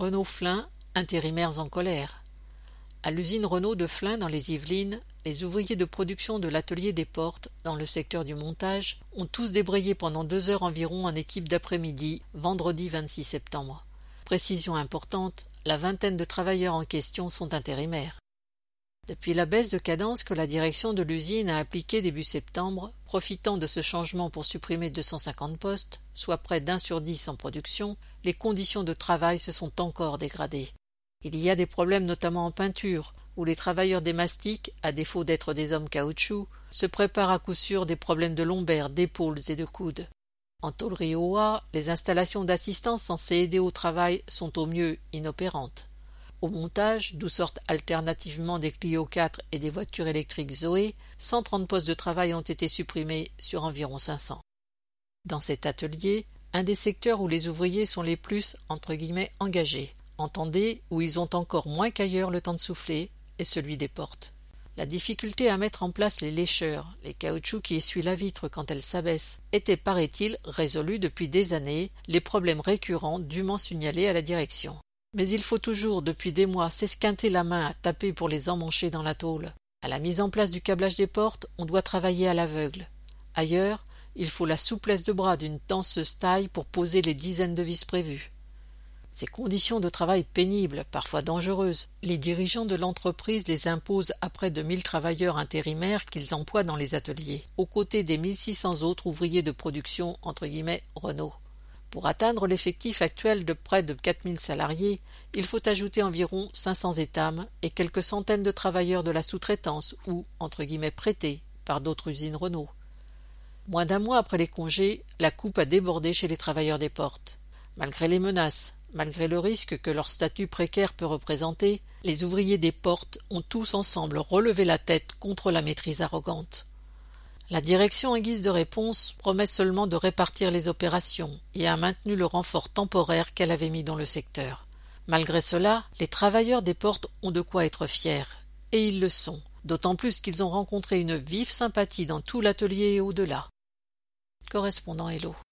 Renault Flins, intérimaires en colère. À l'usine Renault de Flins dans les Yvelines, les ouvriers de production de l'atelier des Portes, dans le secteur du montage, ont tous débrayé pendant 2 heures environ en équipe d'après-midi, vendredi 26 septembre. Précision importante, la vingtaine de travailleurs en question sont intérimaires. Depuis la baisse de cadence que la direction de l'usine a appliquée début septembre, profitant de ce changement pour supprimer 250 postes, soit près d'1 sur 10 en production, les conditions de travail se sont encore dégradées. Il y a des problèmes notamment en peinture, où les travailleurs des mastiques, à défaut d'être des hommes caoutchouc, se préparent à coup sûr des problèmes de lombaires, d'épaules et de coudes. En tôlerie OA, les installations d'assistance censées aider au travail sont au mieux inopérantes. Au montage, d'où sortent alternativement des Clio 4 et des voitures électriques Zoé, 130 postes de travail ont été supprimés sur environ 500. Dans cet atelier, un des secteurs où les ouvriers sont les plus « engagés », entendez, où ils ont encore moins qu'ailleurs le temps de souffler, est celui des portes. La difficulté à mettre en place les lécheurs, les caoutchoucs qui essuient la vitre quand elle s'abaisse, était, paraît-il, résolue depuis des années, les problèmes récurrents dûment signalés à la direction. Mais il faut toujours, depuis des mois, s'esquinter la main à taper pour les emmancher dans la tôle. À la mise en place du câblage des portes, on doit travailler à l'aveugle. Ailleurs, il faut la souplesse de bras d'une tenseuse taille pour poser les dizaines de vis prévues. Ces conditions de travail pénibles, parfois dangereuses, les dirigeants de l'entreprise les imposent à près de 1000 travailleurs intérimaires qu'ils emploient dans les ateliers, aux côtés des 1600 autres ouvriers de production « Renault ». Pour atteindre l'effectif actuel de près de 4000 salariés, il faut ajouter environ 500 étames et quelques centaines de travailleurs de la sous-traitance ou « prêtés » par d'autres usines Renault. Moins d'1 mois après les congés, la coupe a débordé chez les travailleurs des portes. Malgré les menaces, malgré le risque que leur statut précaire peut représenter, les ouvriers des portes ont tous ensemble relevé la tête contre la maîtrise arrogante. La direction, en guise de réponse, promet seulement de répartir les opérations et a maintenu le renfort temporaire qu'elle avait mis dans le secteur. Malgré cela, les travailleurs des portes ont de quoi être fiers, et ils le sont, d'autant plus qu'ils ont rencontré une vive sympathie dans tout l'atelier et au-delà. Correspondant Hello.